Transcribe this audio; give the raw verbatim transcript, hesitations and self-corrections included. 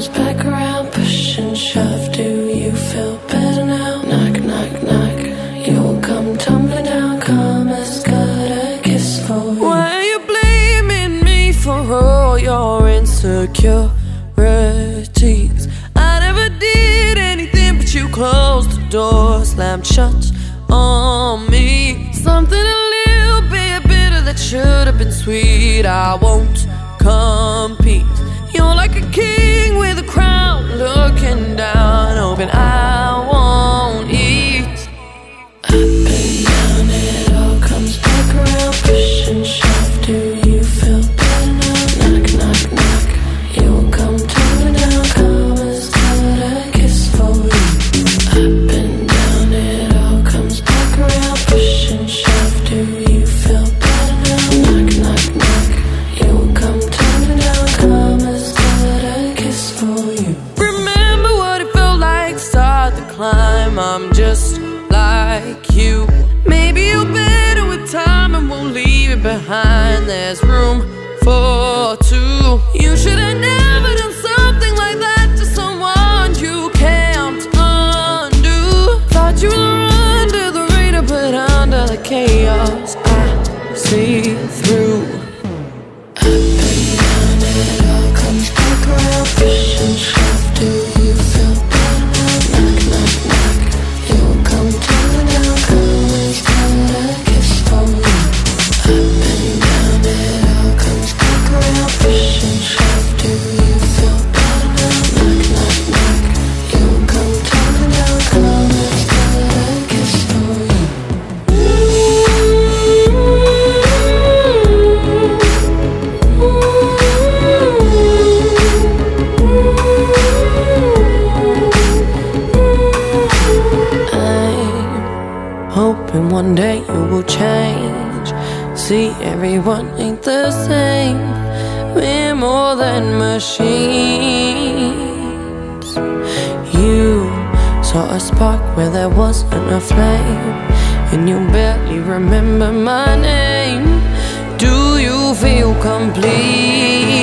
comes back around, push and shove. Do you feel better now? Knock, knock, knock. You'll come tumbling down. Karma's got a kiss for you. Why are you blaming me for all your insecurities? I never did anything but you closed the door, slammed shut on me. Something a little bit bitter that should have been sweet. I won't compete. You're like a king with a crown, looking down, hoping I won't eat. Up and down, it all comes back around, push and shove. Do you feel better now? Knock, knock, knock. You'll come tumbling down. Karma's got a kiss for you. Up and down, it all comes back around, push and shove. Do you feel better now? Knock, knock, knock. You'll come tumbling down. Karma's got a kiss for you. Remember what it felt like, start the climb. I'm just like you. Maybe you're better with time and won't leave it behind. There's room for two. You should have never done something like that to someone you can't undo. Thought you were under the radar, but under the chaos I see through. Up and down, it all comes back around, push and shove. Do you feel better now? Knock, knock, knock. You'll come tumbling down. Karma's got a kiss for you. Up and down, it all comes back around, push and shove. Do you feel better now? Knock, knock, knock. You'll come tumbling down. Karma's got a kiss for you. Hoping one day you will change. See, everyone ain't the same. We're more than machines. You saw a spark where there wasn't a flame, and you barely remember my name. Do you feel complete?